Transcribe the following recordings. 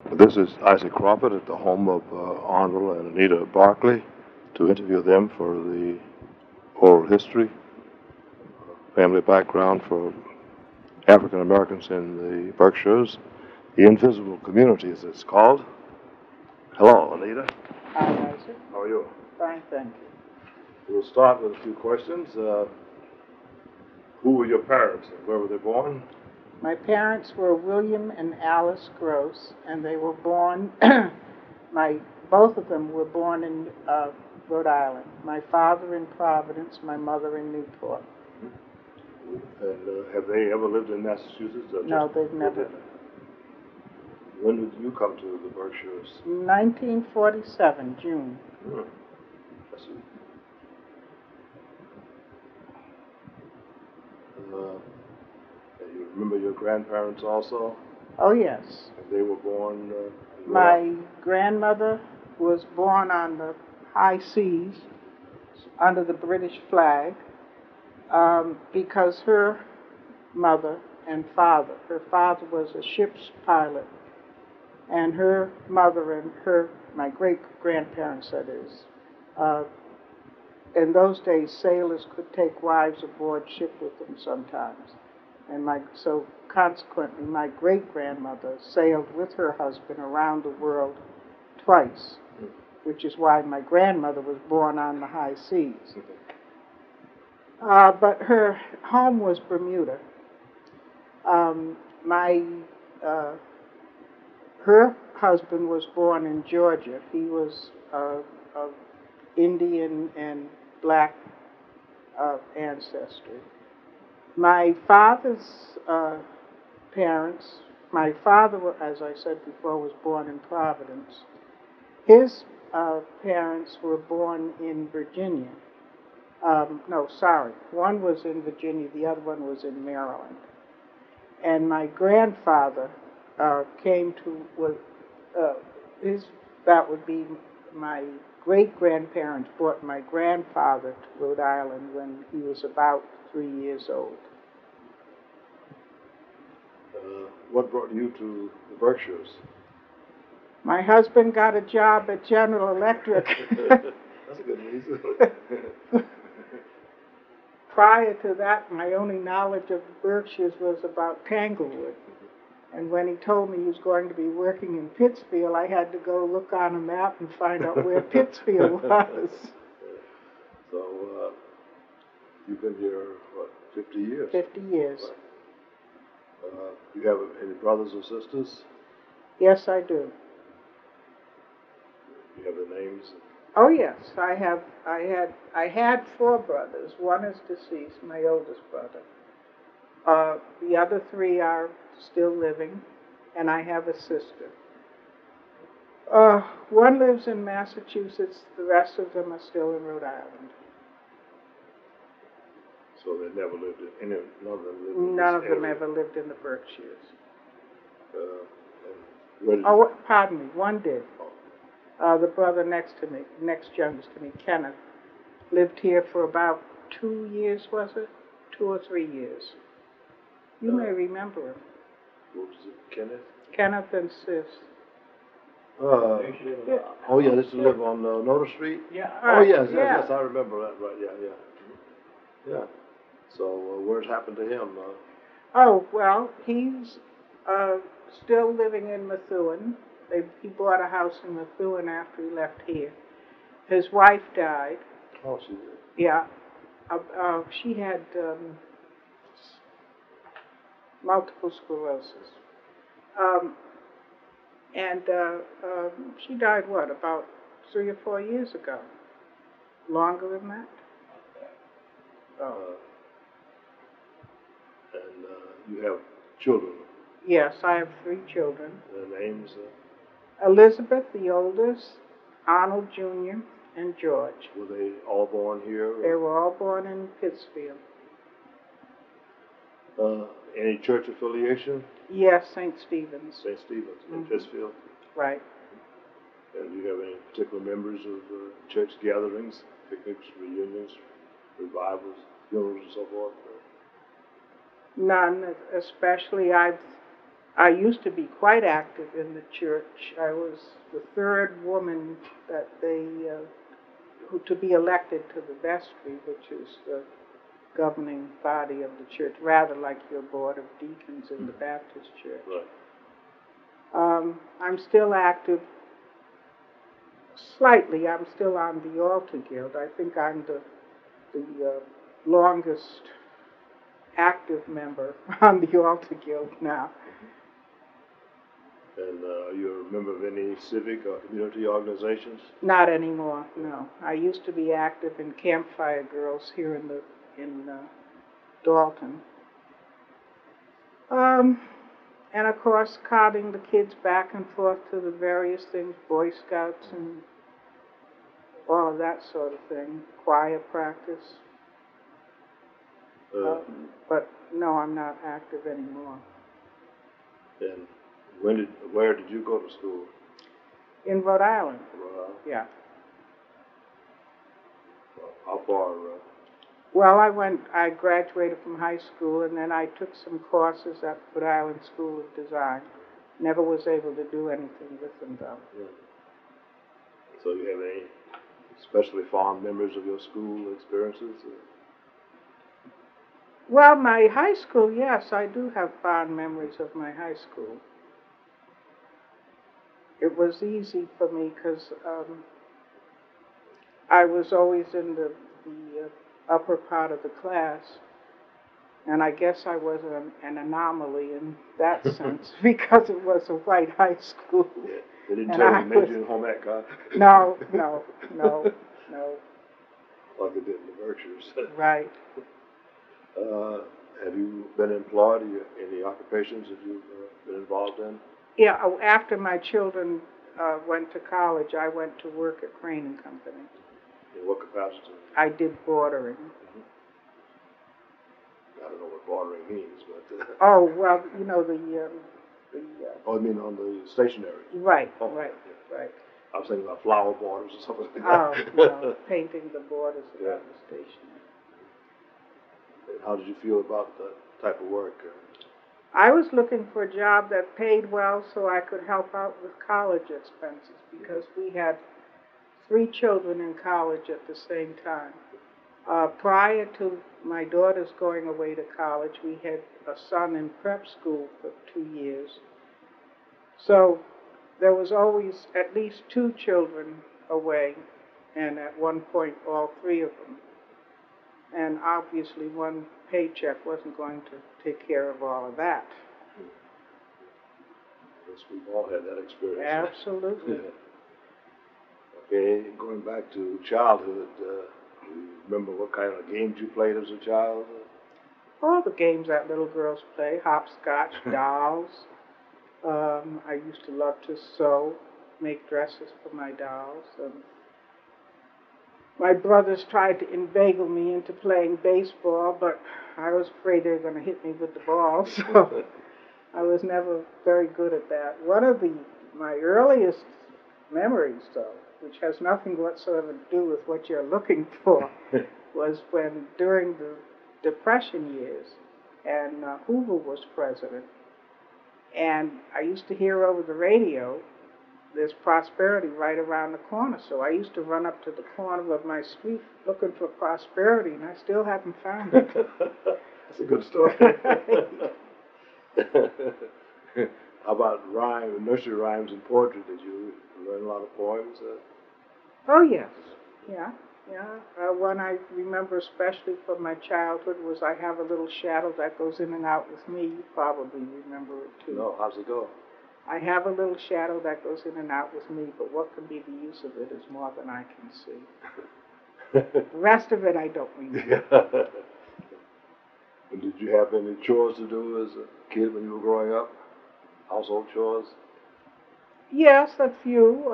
This is Isaac Crawford at the home of Arnold and Anita Barkley to interview them for the oral history, family background for African Americans in the Berkshires, the invisible community as it's called. Hello, Anita. Hi, Isaac. How are you? Fine, thank you. We'll start with a few questions. Who were your parents and where were they born? My parents were William and Alice Gross, and they were born, both of them were born in Rhode Island. My father in Providence, my mother in Newport. And have they ever lived in Massachusetts? No, they've never. When did you come to the Berkshires? 1947, June. I see. And you remember your grandparents also? Oh, yes. And they were born? My grandmother was born on the high seas under the British flag because her mother and father, her father was a ship's pilot, and her mother and my great-grandparents, that is, in those days, sailors could take wives aboard ship with them sometimes. And so consequently, my great-grandmother sailed with her husband around the world twice, which is why my grandmother was born on the high seas. But her home was Bermuda. Her husband was born in Georgia. He was of Indian and black ancestry. My father's parents, my father, as I said before, was born in Providence. His parents were born in Virginia. One was in Virginia, the other one was in Maryland. And my grandfather that would be my great-grandparents brought my grandfather to Rhode Island when he was about 3 years old. What brought you to the Berkshires? My husband got a job at General Electric. That's a good reason. Prior to that, my only knowledge of the Berkshires was about Tanglewood. And when he told me he was going to be working in Pittsfield, I had to go look on a map and find out where Pittsfield was. So, you've been here, 50 years? 50 years. Right. Do you have any brothers or sisters? Yes, I do. Do you have their names? Oh, yes. I had 4 brothers. One is deceased, my oldest brother. The other 3 are still living, and I have a sister. One lives in Massachusetts. The rest of them are still in Rhode Island. So they never lived in any. None of them ever lived in the Berkshires. Pardon me. One did. The brother next youngest to me, Kenneth, lived here for about 2 years, was it? 2 or 3 years. You may remember him. What was it, Kenneth? Kenneth and Sis. Oh, yeah, this is live on Noda Street? Yeah. Oh, yes, I remember that, right, yeah. So, where's happened to him? He's still living in Methuen. He bought a house in Methuen after he left here. His wife died. Oh, she did? Yeah. She had multiple sclerosis. She died, about 3 or 4 years ago? Longer than that? And you have children? Yes, I have 3 children. Their names? Elizabeth, the oldest, Arnold Jr., and George. Were they all born here? They were all born in Pittsfield. Any church affiliation? Yes, St. Stephen's. St. Stephen's in Pittsfield? Right. And do you have any particular members of church gatherings, picnics, reunions, revivals, funerals, and so forth? None, especially I used to be quite active in the church. I was the third woman that who to be elected to the vestry, which is the governing body of the church, rather like your board of deacons in the Baptist church. Right. I'm still active slightly. I'm still on the Altar Guild. I think I'm the longest active member on the Altar Guild now. And are you a member of any civic or community organizations? Not anymore, no. I used to be active in Campfire Girls here in Dalton. And of course, carting the kids back and forth to the various things, Boy Scouts and all of that sort of thing, choir practice. But no, I'm not active anymore. And where did you go to school? In Rhode Island. Rhode Island? Yeah. How far? Well, I graduated from high school, and then I took some courses at Rhode Island School of Design. Never was able to do anything with them, though. Yeah. So you have any especially fond memories of your school experiences? Well, my high school, yes, I do have fond memories of my high school. It was easy for me because I was always in the upper part of the class, and I guess I was an anomaly in that sense because it was a white high school. Yeah. They didn't tell you to major in home ec, huh? No. Like they did in the Berkshires. Right. Have you been employed in any occupations that you've been involved in? Yeah, after my children went to college, I went to work at Crane and Company. In what capacity? I did bordering. Mm-hmm. I don't know what bordering means, but... Oh, well, you know, Oh, you mean on the stationery? Right, oh, right, yeah. right. I was thinking about flower borders or something like Oh, that. no, painting the borders Yeah. around the station. And how did you feel about that type of work? I was looking for a job that paid well so I could help out with college expenses because we had 3 children in college at the same time. Prior to my daughters going away to college, we had a son in prep school for 2 years. So there was always at least 2 children away, and at one point all 3 of them. And obviously one paycheck wasn't going to take care of all of that. I guess we've all had that experience. Absolutely. Okay, going back to childhood, do you remember what kind of games you played as a child? All the games that little girls play, hopscotch, dolls. I used to love to sew, make dresses for my dolls. My brothers tried to inveigle me into playing baseball, but I was afraid they were going to hit me with the ball, so I was never very good at that. One of my earliest memories, though, which has nothing whatsoever to do with what you're looking for, was when during the Depression years, and Hoover was president, and I used to hear over the radio, there's prosperity right around the corner. So I used to run up to the corner of my street looking for prosperity, and I still haven't found it. That's a good story. How about nursery rhymes and poetry? Did you learn a lot of poems? Oh, yes. Yeah. One I remember especially from my childhood was I Have a Little Shadow That Goes In and Out With Me. You probably remember it, too. No, how's it go? I have a little shadow that goes in and out with me, but what can be the use of it is more than I can see. The rest of it I don't remember. And did you have any chores to do as a kid when you were growing up? Household chores? Yes, a few.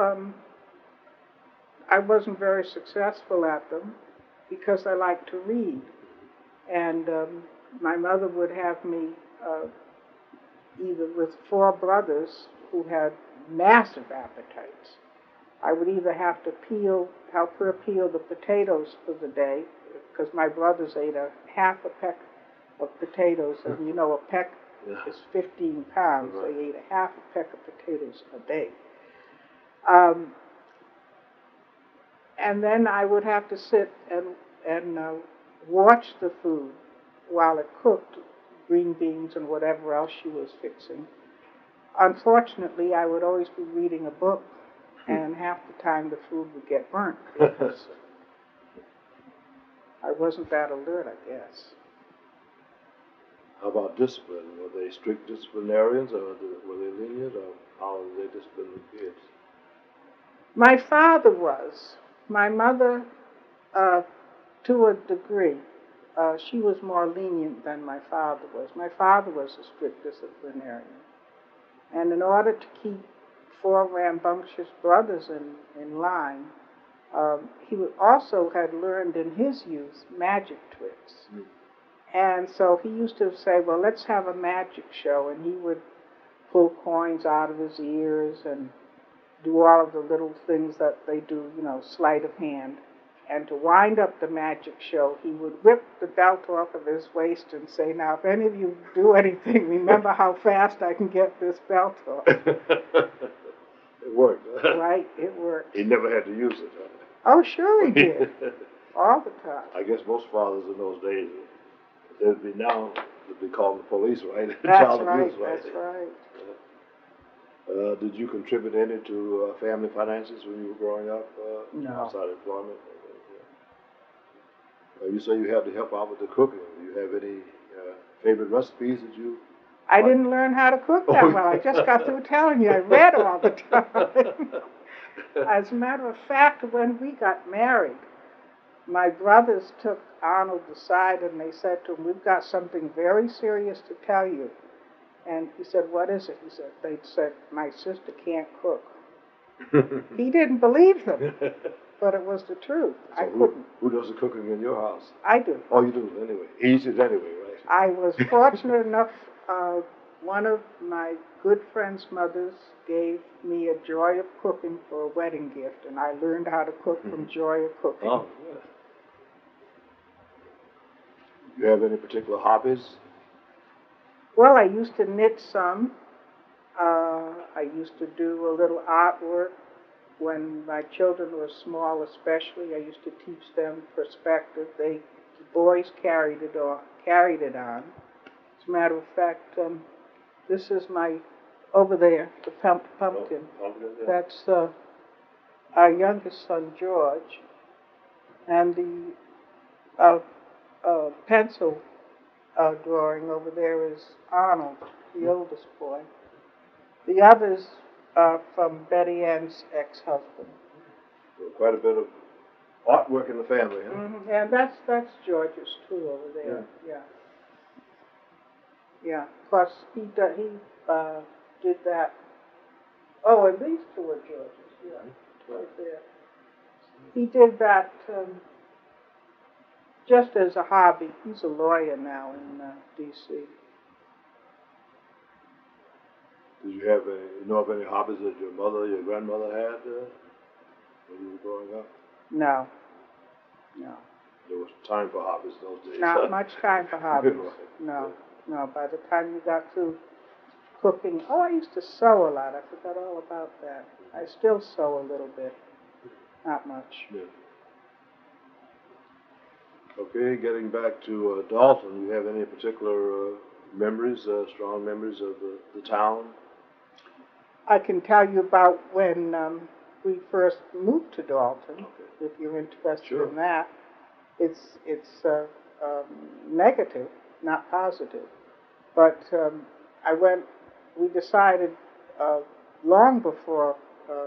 I wasn't very successful at them because I like to read. And my mother would have me either with 4 brothers who had massive appetites. I would either have to help her peel the potatoes for the day, because my brothers ate half a peck of potatoes, and you know, a peck Yeah. is 15 pounds. Right. They ate a half a peck of potatoes a day. Um, and then I would have to sit and watch the food while it cooked, green beans and whatever else she was fixing. Unfortunately, I would always be reading a book, and half the time the food would get burnt because I wasn't that alert, I guess. How about discipline? Were they strict disciplinarians, or were they lenient, or how did they discipline the kids? My father was. My mother, to a degree, she was more lenient than my father was. My father was a strict disciplinarian. And in order to keep four rambunctious brothers in line, he also had learned in his youth magic tricks. Mm. And so he used to say, well, let's have a magic show. And he would pull coins out of his ears and do all of the little things that they do, sleight of hand. And to wind up the magic show, he would rip the belt off of his waist and say, now, if any of you do anything, remember how fast I can get this belt off. It worked. Right, it worked. He never had to use it. Oh, sure he did. All the time. I guess most fathers in those days, they'd be now, they'd be calling the police, right? That's Child right, abuse, right? that's right. Did you contribute any to family finances when you were growing up? No. Outside employment? You say you had to help out with the cooking. Do you have any favorite recipes that you... I didn't learn how to cook that well. I just got through telling you I read all the time. As a matter of fact, when we got married, my brothers took Arnold aside and they said to him, we've got something very serious to tell you. And he said, what is it? He said, they said, my sister can't cook. He didn't believe them, but it was the truth. So I couldn't. Who does the cooking in your house? I do. Oh, you do, anyway. He eats it anyway, right? I was fortunate enough, one of my good friend's mothers gave me a joy of cooking for a wedding gift, and I learned how to cook from joy of cooking. Oh, yes. Do you have any particular hobbies? Well, I used to knit some. I used to do a little artwork. When my children were small especially, I used to teach them perspective. The boys carried it on. As a matter of fact, this is over there, the pumpkin. Oh, pumpkin, yeah. That's our youngest son, George. And the pencil drawing over there is Arnold, the oldest boy. The others are from Betty Ann's ex-husband. So quite a bit of artwork in the family, huh? Mm-hmm. And that's George's too over there. Yeah. Of course, he did that. Oh, and these two are George's. Yeah, right there. He did that just as a hobby. He's a lawyer now in D.C. Did you know of any hobbies that your mother or your grandmother had when you were growing up? No. There was time for hobbies those days. Not much time for hobbies. Right. No. By the time you got through cooking, I used to sew a lot. I forgot all about that. I still sew a little bit. Not much. Yeah. Okay, getting back to Dalton, you have any particular memories, strong memories of the town? I can tell you about when we first moved to Dalton, if you're interested in that. It's negative, not positive. But we decided long before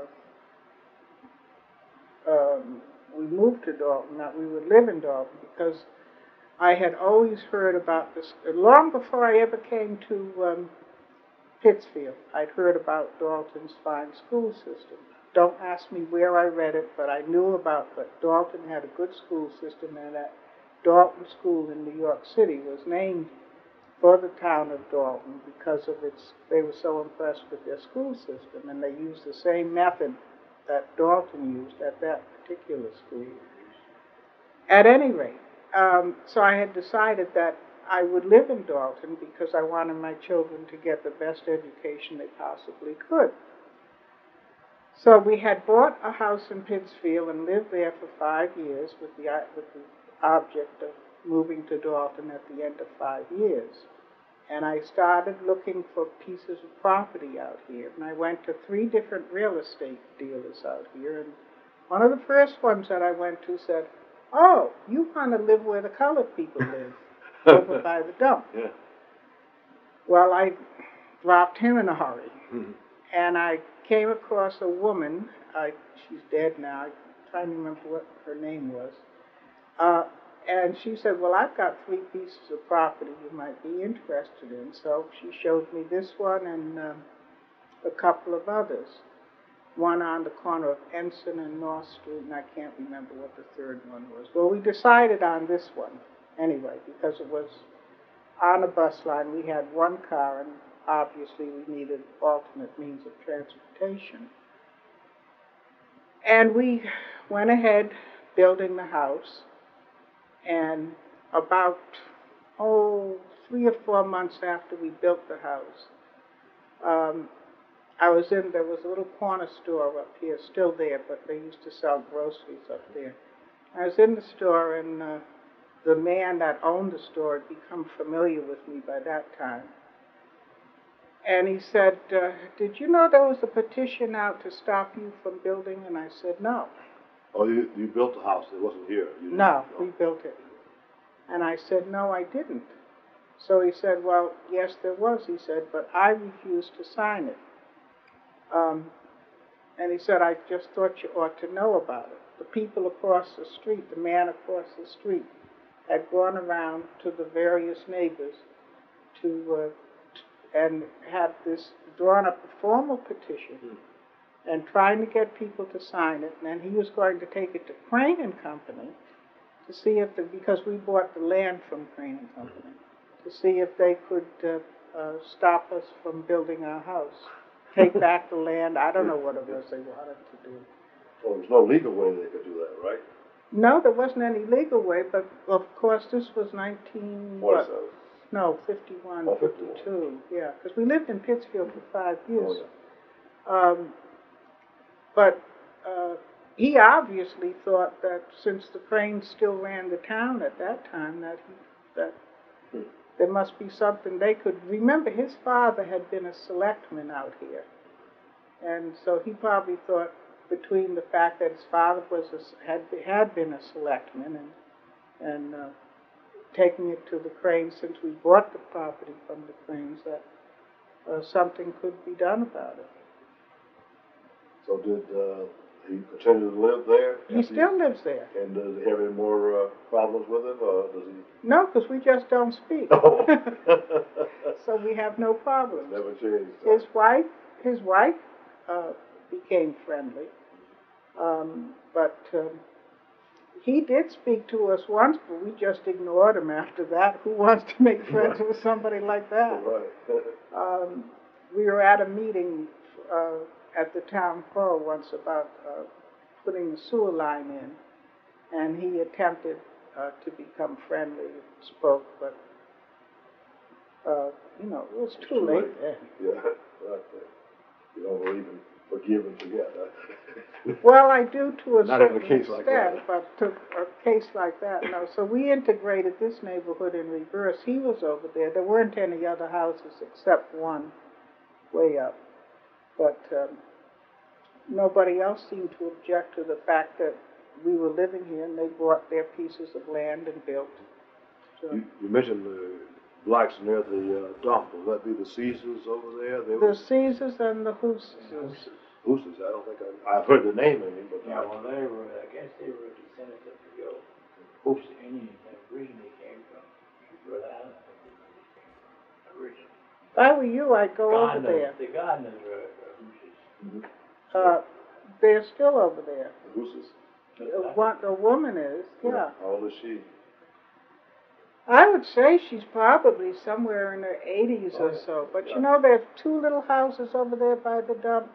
we moved to Dalton that we would live in Dalton, because I had always heard about this, long before I ever came to Pittsfield. I'd heard about Dalton's fine school system. Don't ask me where I read it, but I knew about that Dalton had a good school system, and that Dalton School in New York City was named for the town of Dalton because of they were so impressed with their school system, and they used the same method that Dalton used at that particular school. At any rate, so I had decided that I would live in Dalton because I wanted my children to get the best education they possibly could. So we had bought a house in Pittsfield and lived there for 5 years with the object of moving to Dalton at the end of 5 years. And I started looking for pieces of property out here. And I went to 3 different real estate dealers out here. And one of the first ones that I went to said, "Oh, you want to live where the colored people live, over by the dump." Yeah. Well, I dropped him in a hurry. And I came across a woman, she's dead now, I'm trying to remember what her name was. And she said, "Well, I've got 3 pieces of property you might be interested in." So she showed me this one and a couple of others. One on the corner of Ensign and North Street, and I can't remember what the third one was. Well, we decided on this one anyway, because it was on a bus line. We had 1 car, and obviously we needed alternate means of transportation. And we went ahead building the house, and about, 3 or 4 months after we built the house, there was a little corner store up here, still there, but they used to sell groceries up there. I was in the store, and the man that owned the store had become familiar with me by that time. And he said, "Did you know there was a petition out to stop you from building?" And I said, "No." Oh, you built the house, it wasn't here? No, we built it. And I said, "No, I didn't." So he said, "Well, yes, there was," he said, "but I refused to sign it." And he said, "I just thought you ought to know about it." The people across the street, the man across the street, had gone around to the various neighbors and had drawn up a formal petition and trying to get people to sign it. And then he was going to take it to Crane and Company to see because we bought the land from Crane and Company, to see if they could stop us from building our house. Take back the land. I don't know what it was they wanted to do. Well, there's no legal way they could do that, right? No, there wasn't any legal way, but of course this was 47. 51, Oh, 52, yeah, because we lived in Pittsfield for 5 years. Oh, yeah. But he obviously thought that since the Cranes still ran the town at that time, that there must be something they could. Remember, his father had been a selectman out here, and so he probably thought, between the fact that his father had been a selectman and taking it to the Cranes, since we bought the property from the Cranes, that something could be done about it. So did he continue to live there? He still lives there. And does he have any more problems with it, or does he? No, because we just don't speak. Oh. So we have no problems. Never changed. His wife became friendly, but he did speak to us once, but we just ignored him after that. Who wants to make friends with somebody like that? Right. We were at a meeting at the town hall once about putting the sewer line in, and he attempted to become friendly, spoke, but it was too late then. Yeah, right. You don't believe in forgive and forget, huh? Well, I do to a Not in certain a case like that. extent, but to a case like that, no. So we integrated this neighborhood in reverse. He was over there. There weren't any other houses except one way up. But nobody else seemed to object to the fact that we were living here, and they bought their pieces of land and built. So You mentioned the blacks near the dump. Will that be the Caesars over there? the Caesars and the Hooses. Hooses, I don't think I've heard the name of him, but Yeah, well, I guess they were descendants of the Hoos Indians that originally came from Rhode Island. Originally. If I were you, I'd go over there. The Gardeners were Hoosiers. They're still over there. the Hooses. The woman is, yeah. How old is she? I would say she's probably somewhere in her 80s or so. But there's 2 little houses over there by the dump.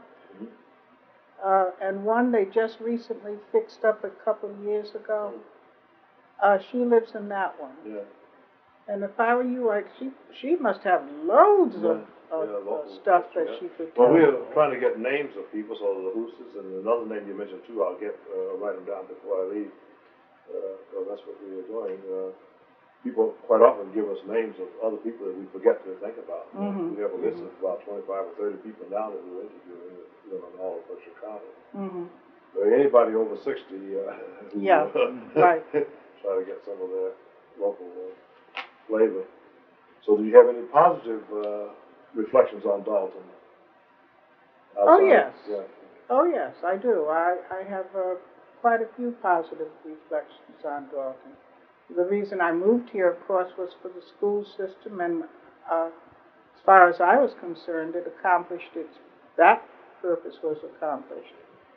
And one they just recently fixed up a couple of years ago. She lives in that one. Yeah. And if I were you, she must have loads of local stuff that history, she could Well, tell. we're trying to get names of people, so the Hoosers, and another name you mentioned too, I'll write them down before I leave, because that's what we are doing. People quite often give us names of other people that we forget to think about. Mhm. We have a list of about 25 or 30 people now that we're interviewing, in all of Berkshire County. Mhm. Anybody over 60, Yeah, right. try to get some of their local flavor. So do you have any positive reflections on Dalton? Oh, yes. Yeah. Oh, yes, I do. I have quite a few positive reflections on Dalton. The reason I moved here, of course, was for the school system, and as far as I was concerned, it accomplished that purpose was accomplished.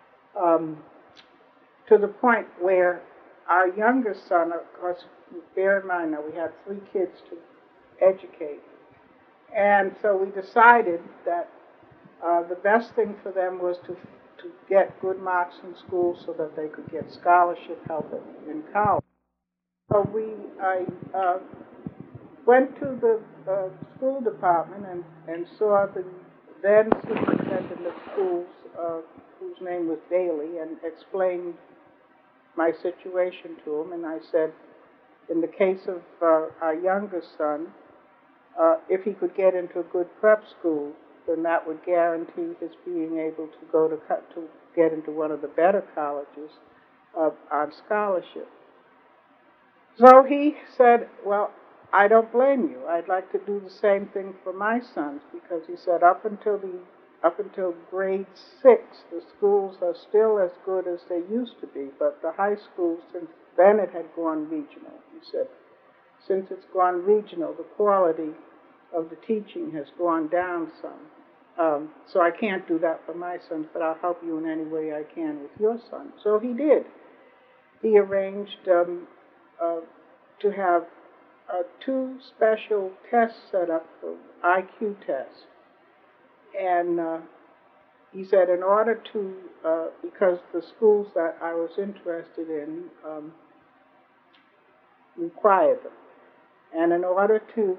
To the point where our youngest son, of course, bear in mind now we had 3 kids to educate, and so we decided that the best thing for them was to get good marks in school so that they could get scholarship help in college. So I went to the school department and saw the then superintendent of schools, whose name was Daly, and explained my situation to him. And I said, in the case of our youngest son, if he could get into a good prep school, then that would guarantee his being able to to get into one of the better colleges on scholarship. So he said, well, I don't blame you. I'd like to do the same thing for my sons, because he said up until grade 6, the schools are still as good as they used to be, but the high schools, since then it had gone regional. He said, since it's gone regional, the quality of the teaching has gone down some. So I can't do that for my sons, but I'll help you in any way I can with your son. So he did. He arranged to have 2 special tests set up for IQ tests. And he said in order to, because the schools that I was interested in required them. And in order to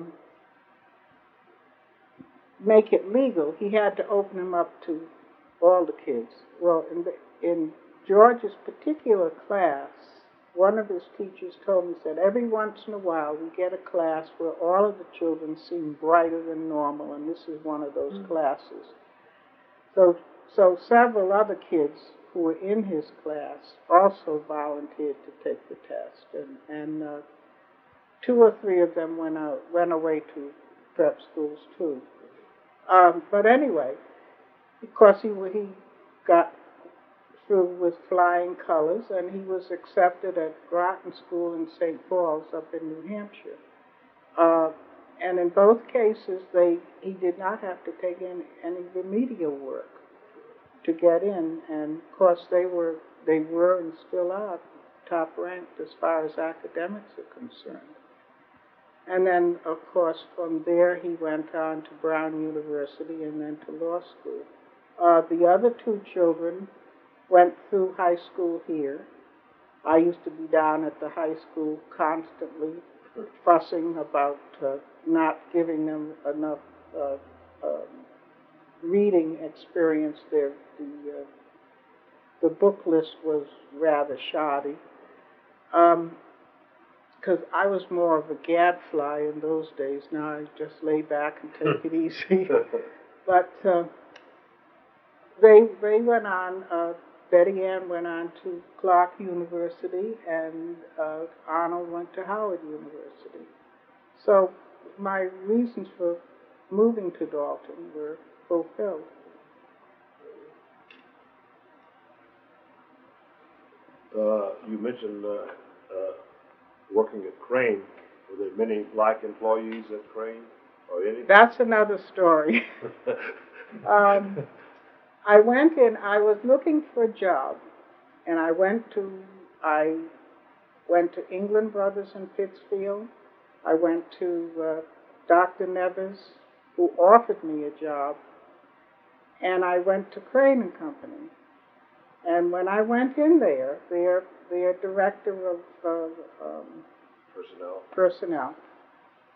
make it legal, he had to open them up to all the kids. Well, in George's particular class, one of his teachers told me, said, every once in a while we get a class where all of the children seem brighter than normal, and this is one of those classes. So several other kids who were in his class also volunteered to take the test, and 2 or 3 of them went away to prep schools too. But anyway, because he got through with flying colors, and he was accepted at Groton School in St. Paul's up in New Hampshire. And in both cases, he did not have to take in any remedial work to get in, and of course they were and still are top ranked as far as academics are concerned. And then, of course, from there he went on to Brown University and then to law school. The other 2 children went through high school here. I used to be down at the high school constantly fussing about not giving them enough reading experience. The book list was rather shoddy. Because I was more of a gadfly in those days. Now I just lay back and take it easy. But they went on. Betty Ann went on to Clark University, and Arnold went to Howard University. So my reasons for moving to Dalton were fulfilled. You mentioned working at Crane. Were there many black employees at Crane, or any? That's another story. I went in, I was looking for a job, and I went to England Brothers in Pittsfield. I went to Dr. Neves, who offered me a job, and I went to Crane and Company. And when I went in there, their director of personnel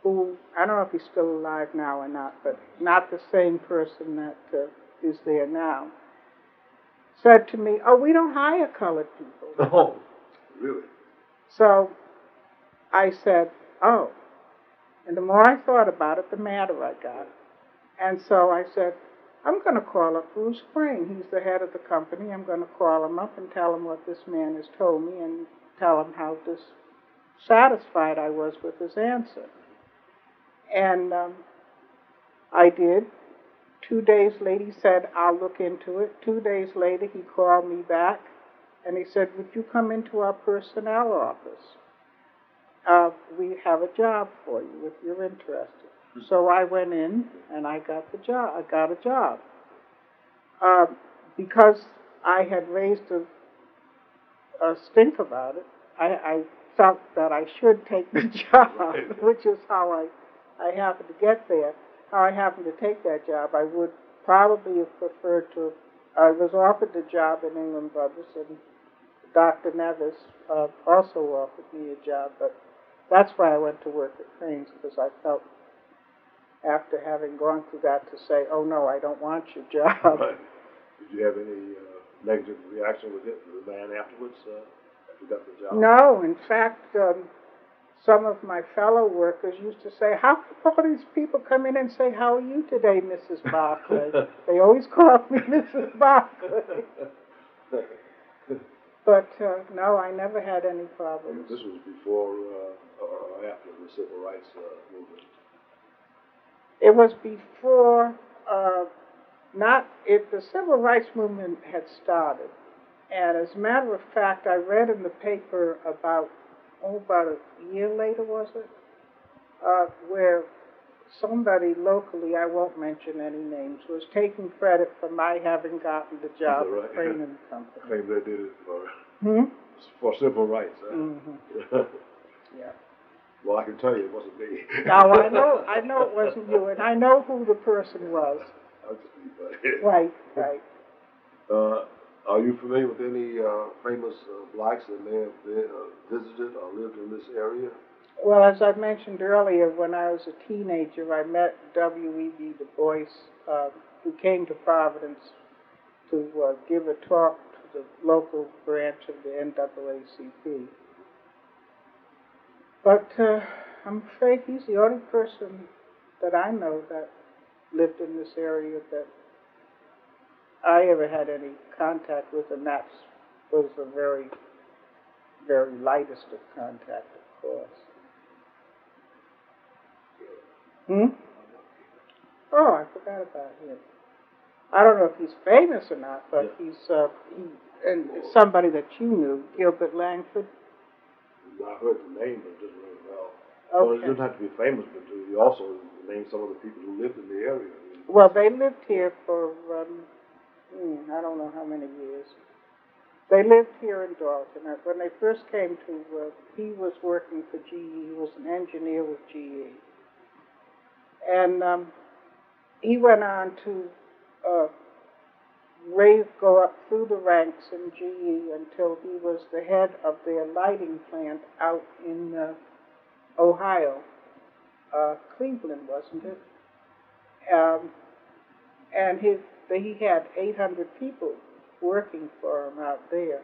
who, I don't know if he's still alive now or not, but not the same person that is there now, said to me, "Oh, we don't hire colored people." Oh, really? So I said, "Oh." And the more I thought about it, the madder I got. And so I said, "I'm going to call up Bruce Crane. He's the head of the company. I'm going to call him up and tell him what this man has told me and tell him how dissatisfied I was with his answer." And I did. 2 days later, he said, "I'll look into it." 2 days later, he called me back and he said, "Would you come into our personnel office? We have a job for you if you're interested." So I went in and I got the job. I got a job. Because I had raised a stink about it, I felt that I should take the job, which is how I happened to get there. How I happened to take that job, I would probably have preferred to. I was offered the job in England Brothers, and Dr. Nevis also offered me a job, but that's why I went to work at Crane's, because I felt, after having gone through that, to say, "Oh no, I don't want your job." Right. Did you have any negative reaction with the man afterwards, after you got the job? No, in fact, some of my fellow workers used to say, "How come all these people come in and say, 'How are you today, Mrs. Barclay?'" They always call me Mrs. Barclay. But no, I never had any problems. This was before or after the civil rights movement? It was before, not if the civil rights movement had started. And as a matter of fact, I read in the paper about a year later, was it? Where somebody locally, I won't mention any names, was taking credit for my having gotten the job Right. at Crane and Company. Claim they did it for civil rights. Huh? Mm-hmm. Yeah. Well, I can tell you it wasn't me. Now I know it wasn't you, and I know who the person was. I'll just be funny. Right, right. Are you familiar with any famous blacks that may have visited or lived in this area? Well, as I mentioned earlier, when I was a teenager, I met W.E.B. Du Bois, who came to Providence to give a talk to the local branch of the NAACP. But I'm afraid he's the only person that I know that lived in this area that I ever had any contact with, and that was the very, very lightest of contact, of course. Oh, I forgot about him. I don't know if he's famous or not, but he's and somebody that you knew, Gilbert Langford. I heard the name, but it doesn't ring a bell. Okay. Well, it doesn't have to be famous, but you also name some of the people who lived in the area. Well, they lived here for I don't know how many years. They lived here in Dalton. When they first came to, he was working for GE. He was an engineer with GE. And he went on to go up through the ranks in GE until he was the head of their lighting plant out in Ohio. Cleveland, wasn't it? And he had 800 people working for him out there.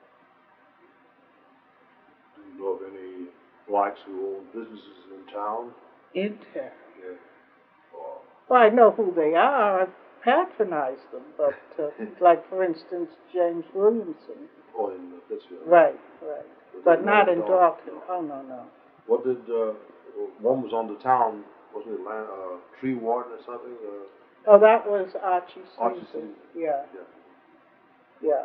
Do you know of any blacks who own businesses in town? In town? Yeah. Well, I know who they are. I've patronized them, but like, for instance, James Williamson. Oh, in Pittsfield. Right. But not in Dalton. Dalton. Oh, no. What did, one was on the town, wasn't it tree warden or something? Oh, that was Archie Archie Season. Season. Yeah.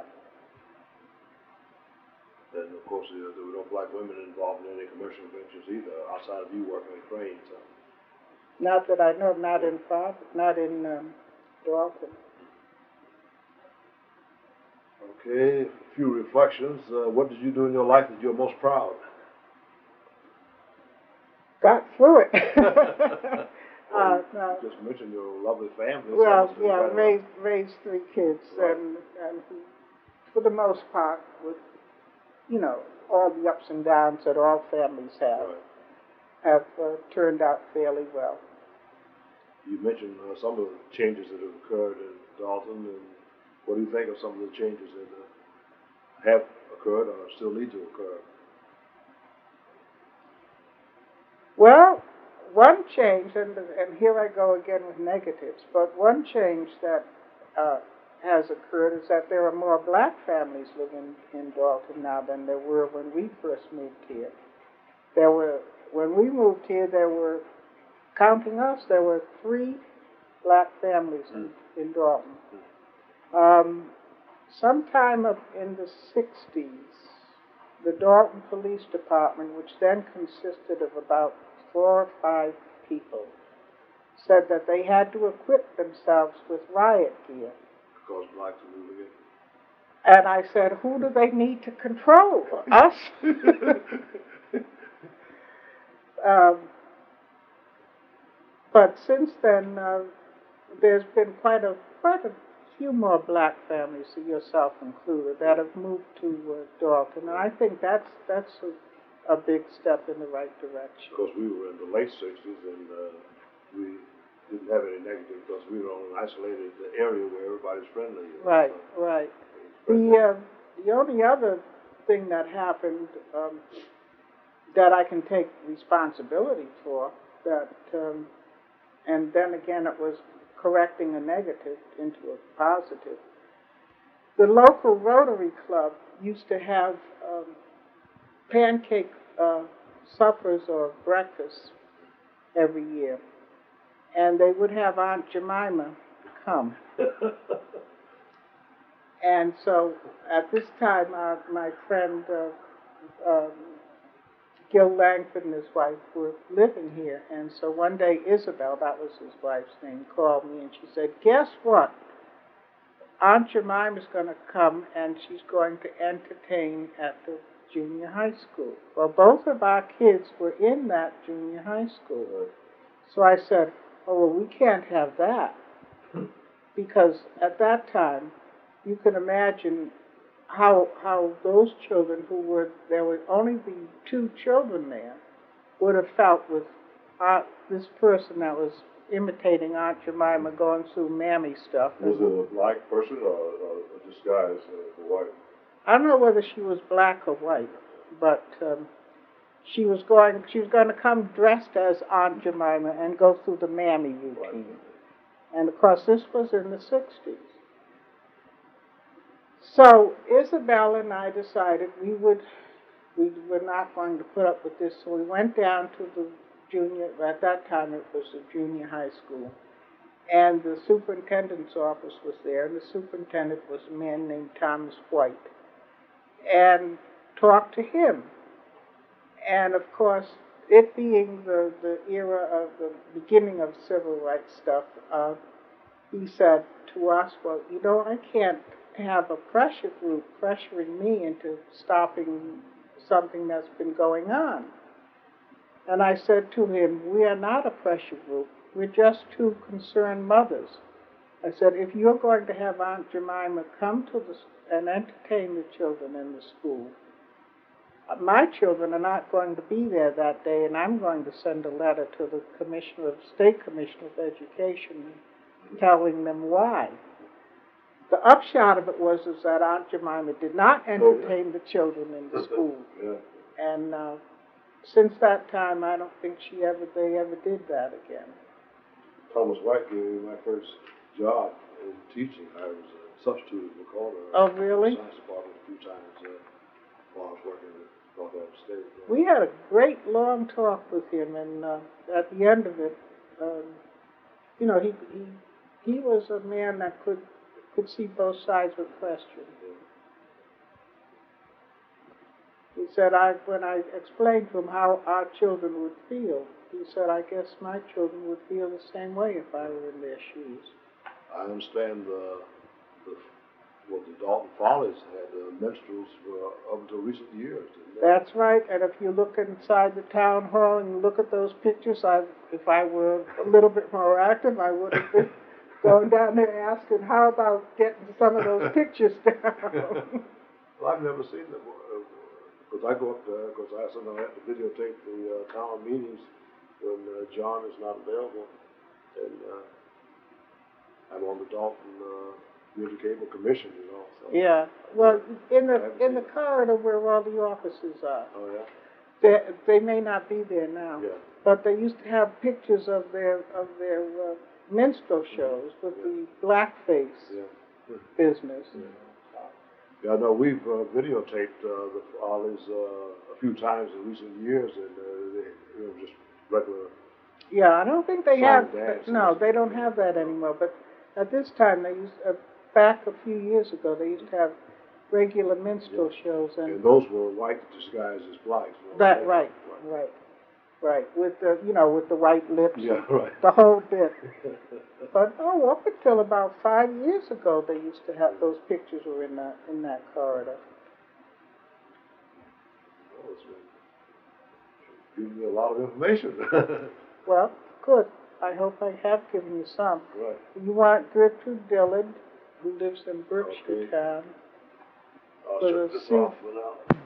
And of course, there were no black women involved in any commercial ventures either, outside of you working at Crane. So. Not that I know of, not in Dalton. Okay, a few reflections. What did you do in your life that you're most proud? Got through it. You just mentioned your lovely family. Well, so yeah, raised 3 kids, right. and who, for the most part, with, all the ups and downs that all families have. Right. have turned out fairly well. You mentioned some of the changes that have occurred in Dalton, and what do you think of some of the changes that have occurred or still need to occur? Well, one change, and here I go again with negatives, but one change that has occurred is that there are more black families living in Dalton now than there were when we first moved here. When we moved here, counting us, there were 3 black families in Dalton. Sometime up in the 60s, the Dalton Police Department, which then consisted of about 4 or 5 people, said that they had to equip themselves with riot gear. Because blacks are moving in. And I said, who do they need to control? Us? But since then, there's been quite a few more black families, yourself included, that have moved to Dalton, and I think that's a big step in the right direction. Of course, we were in the late 60s, and we didn't have any negative because we were on an isolated area where everybody's friendly. Right, right. The only other thing that happened that I can take responsibility for, and then again it was correcting a negative into a positive. The local Rotary Club used to have pancake suppers or breakfasts every year, and they would have Aunt Jemima come. And so at this time, my friend Gil Langford and his wife were living here, and so one day Isabel, that was his wife's name, called me and she said, guess what? Aunt Jemima's going to come and she's going to entertain at the junior high school. Well, both of our kids were in that junior high school. So I said, oh, well, we can't have that. Because at that time, you can imagine how those children there would only be 2 children there, would have felt with this person that was imitating Aunt Jemima going through mammy stuff. Was it a black person or a disguise for white? I don't know whether she was black or white, but she was going to come dressed as Aunt Jemima and go through the mammy routine. Right. And of course, this was in the 60s. So Isabel and I decided we were not going to put up with this, so we went down to the at that time it was a junior high school, and the superintendent's office was there, and the superintendent was a man named Thomas White, and talked to him. And of course, it being the era of the beginning of civil rights stuff, he said to us, well, you know, I can't have a pressure group pressuring me into stopping something that's been going on. And I said to him, we are not a pressure group. We're just 2 concerned mothers. I said, if you're going to have Aunt Jemima come to and entertain the children in the school, my children are not going to be there that day, and I'm going to send a letter to the State Commissioner of Education telling them why. The upshot of it was that Aunt Jemima did not entertain the children in the school. Yeah. And since that time, I don't think they ever did that again. Thomas White gave me my first job in teaching. I was a substitute at Recorder. Oh, really? In the science department a few times while I was working at North State. We had a great long talk with him, and at the end of it, you know, he was a man that could see both sides of the question. He said, when I explained to him how our children would feel, he said, I guess my children would feel the same way if I were in their shoes. I understand what the Dalton Follies had minstrels up until recent years. That's right, and if you look inside the town hall and you look at those pictures, if I were a little bit more active, I would have been going down there asking, how about getting some of those pictures down? Well, I've never seen them. Because I go up there, because I sometimes have to videotape the town meetings when John is not available, and I'm on the Dalton Music Cable Commission, you know. So. Yeah, well, in the corridor where all the offices are, Oh yeah. they may not be there now. Yeah. But they used to have pictures of their minstrel shows with the blackface Yeah. business. Yeah, I know we've videotaped the Follies a few times in recent years, and they were just regular. Yeah, I don't think they Song have. dance. No, they don't have that anymore. But at this time, they used back a few years ago, they used to have regular minstrel shows, And those were white disguised as blacks. You know, that right. With the with the white lips. Yeah, and right. the whole bit. But up until about 5 years ago, they used to have those pictures were in that corridor. Oh, it's been giving me a lot of information. Well, good. I hope I have given you some. Right. You want Gertrude Dillard, who lives in Berkshire Town. I'll For shut the this off for now.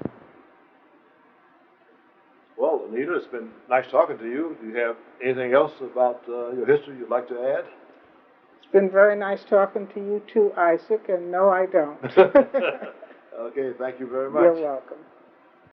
Well, Anita, it's been nice talking to you. Do you have anything else about your history you'd like to add? It's been very nice talking to you too, Isaac, and no, I don't. Okay, thank you very much. You're welcome.